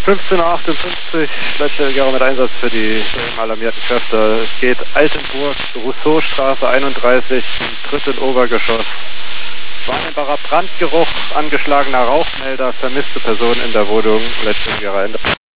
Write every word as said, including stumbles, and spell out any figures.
fünfzehn Uhr achtundfünfzig, Leitstelle mit Einsatz für die alarmierten Kräfte. Es geht Altenburg, Rousseau-Straße einunddreißig, im dritten Obergeschoss. Wahrnehmbarer Brandgeruch, angeschlagener Rauchmelder, vermisste Person in der Wohnung, Leitstelle Ende.